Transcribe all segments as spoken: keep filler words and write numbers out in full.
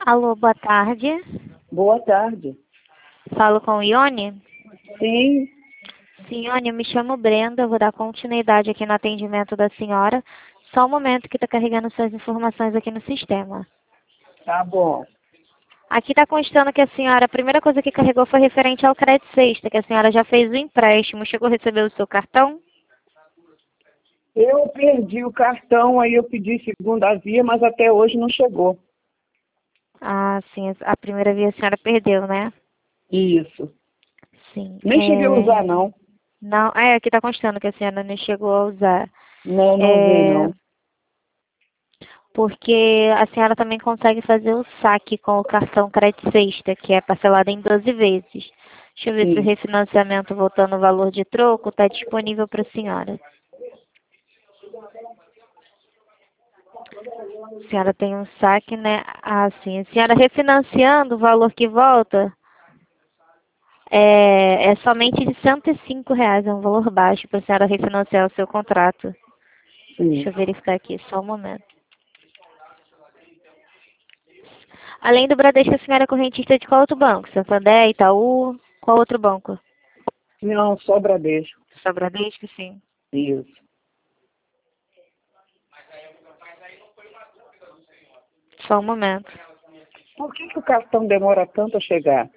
Alô, boa tarde. Boa tarde. Falo com o Ione? Sim, Sim, Ione, eu me chamo Brenda, eu vou dar continuidade aqui no atendimento da senhora. Só um momento que está carregando suas informações aqui no sistema. tá bom. Aqui está constando que a senhora, a primeira coisa que carregou foi referente ao crédito sexta, que a senhora já fez o empréstimo. Chegou a receber o seu cartão? Eu perdi o cartão, aí eu pedi segunda via, mas até hoje não chegou. Ah, sim, a primeira vez a senhora perdeu, né? Isso. Sim. Nem cheguei a É... usar, não. Não, é, aqui está constando que a senhora não chegou a usar. Não, não usei, É... não. Porque a senhora também consegue fazer o saque com o cartão crédito sexta, que é parcelado em doze vezes. Deixa eu ver se o Sim. refinanciamento voltando ao valor de troco está disponível para a senhora. A senhora tem um saque, né? Ah, sim. A senhora refinanciando o valor que volta é, é somente de cento e cinco reais, é um valor baixo para a senhora refinanciar o seu contrato. Deixa Sim. eu verificar aqui, só um momento. Além do Bradesco, a senhora é correntista de qual outro banco? Santander, Itaú? Qual outro banco? Não, só Bradesco. Só Bradesco, sim. Isso. Só um momento. Por que, que o cartão demora tanto a chegar?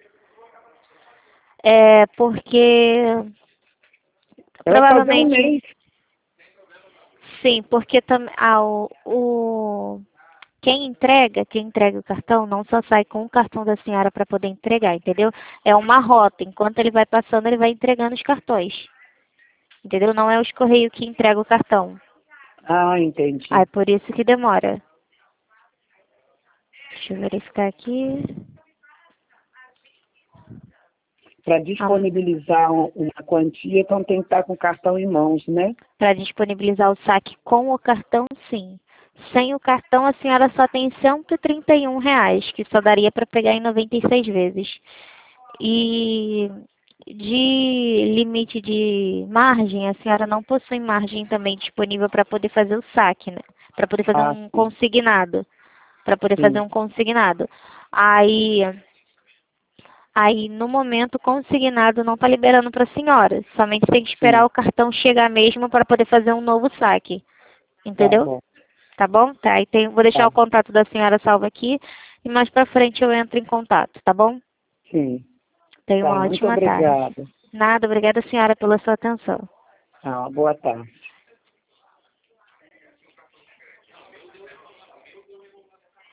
É porque Vai fazer um provavelmente mês. sim, porque tam, ah, o, o quem entrega, quem entrega o cartão não só sai com o cartão da senhora para poder entregar, entendeu? É uma rota. Enquanto ele vai passando, ele vai entregando os cartões. Entendeu? Não é os Correios que entregam o cartão. Ah, Ah, entendi. é por isso que demora. Deixa eu verificar aqui. Para Ah, disponibilizar um- uma quantia, então tem que estar com o cartão em mãos, né? para disponibilizar o saque com o cartão, sim. Sem o cartão, a senhora só tem cento e trinta e um reais, que só daria para pegar em noventa e seis vezes. E de limite de margem, a senhora não possui margem também disponível para poder fazer o saque, né? Para poder fazer Ah, um sim. consignado. Para poder fazer Sim. um consignado. Aí, aí no momento, o consignado não está liberando para a senhora. Somente tem que esperar Sim. o cartão chegar mesmo para poder fazer um novo saque. Tá Entendeu? bom. Tá bom? Tá. E tem, vou deixar Tá. o contato da senhora salvo aqui. E mais pra frente eu entro em contato, tá bom? Sim. Tenha Tá. uma Muito ótima tarde. obrigada. Nada, obrigada senhora pela sua atenção. Tá. Boa tarde.